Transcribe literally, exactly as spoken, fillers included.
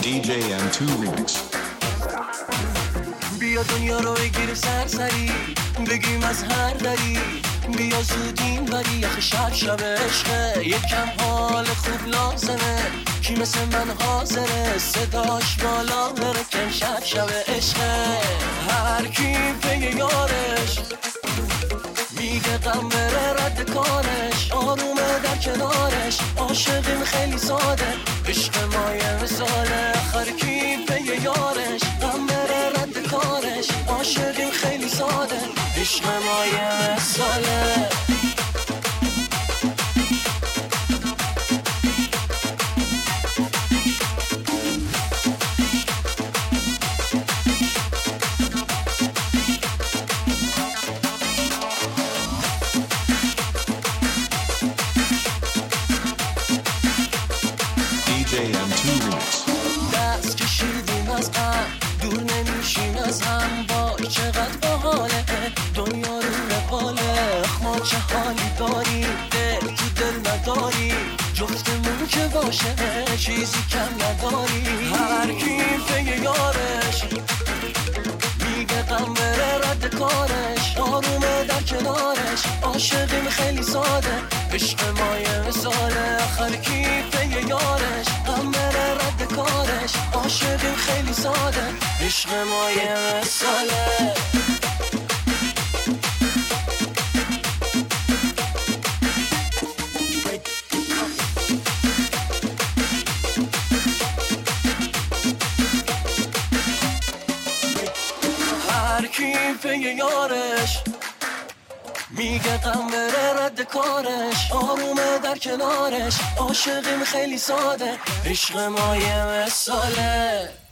دی جی ام تو Remix. بیا دنیا رو بگیر سرسری، بگیم از هر دری، بیا زودین ولی یخ شب شب عشقه، یکم حال خوب لازمه، کی مثل من حاضره صداش بالا بره کم شب شب عشقه. هر کی پی یارش میگه غم بره رد کارش، آرومه در کنارش، عاشقیم خیلی ساده، عشق ما یه مثاله. هر کی پی یارش غم بره رد کارش، عاشقیم خیلی ساده، عشق ما یه مثاله. دی جی ام تو Remix. دست کشیدیم از غم، دور نمیشیم از هم، وای چقدر باحاله دنیا رو نپاله. ما چه حالی داریم دل تو دل نداری، جفتمون که باشه چیزی کم نداری. هر کی پی یارش میگه غم بره رد کارش، آرومه در کنارش، عاشقیم خیلی ساده، عشق ما یه مثاله. هر کی پی یارش غم بره رد کارش، عاشقیم خیلی ساده، عشق ما یه مثاله. هر کی پی یارش میگه غم بره رد کارش، آرومه در کنارش، عاشقیم خیلی ساده، عشق ما یه مثاله.